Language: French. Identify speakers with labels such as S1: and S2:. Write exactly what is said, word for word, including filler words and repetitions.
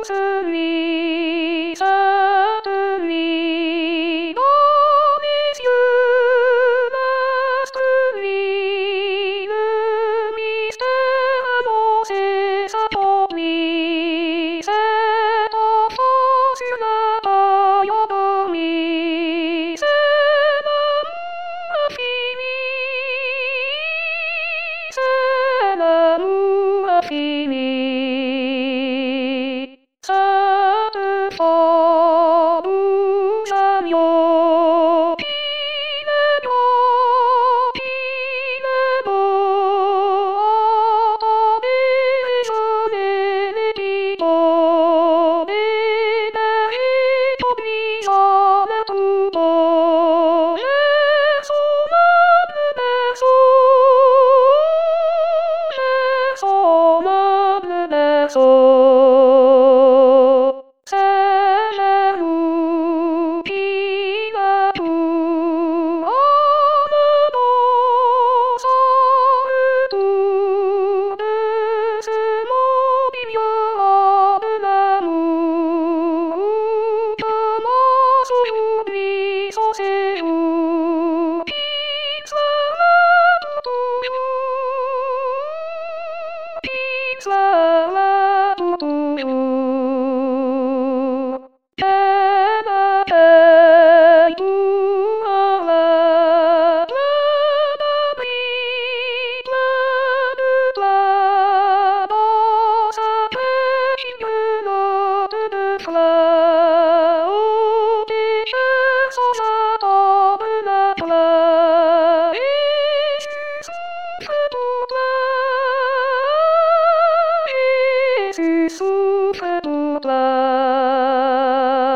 S1: douce nuit, cette nuit, dans mes yeux, vaste nuit, le mystère annoncé s'accomplit, cet enfant sur la paille endormi, c'est l'amour infini, c'est l'amour infini. Cette femme douce agneau, qu'il est grand, qu'il est beau, entendez résonner les pipeaux, les bergers conduisant leurs troupeaux, vers son humble berceau, vers son humble berceau. C'est jaloux qui va tout en menant sans retour de ce monde ignorant de l'amour où commence aujourd'hui son séjour, qu'il soit là pour toujours, qu'il soit là pour toujours. Qu'elle m'accueille tout en l'air, plein d'abris, plein de toits, dans sa crèche ignote de fleurs, ô pécheurs sans attendre la pleure, et Jésus souffre pour toi, Jésus souffre pour toi.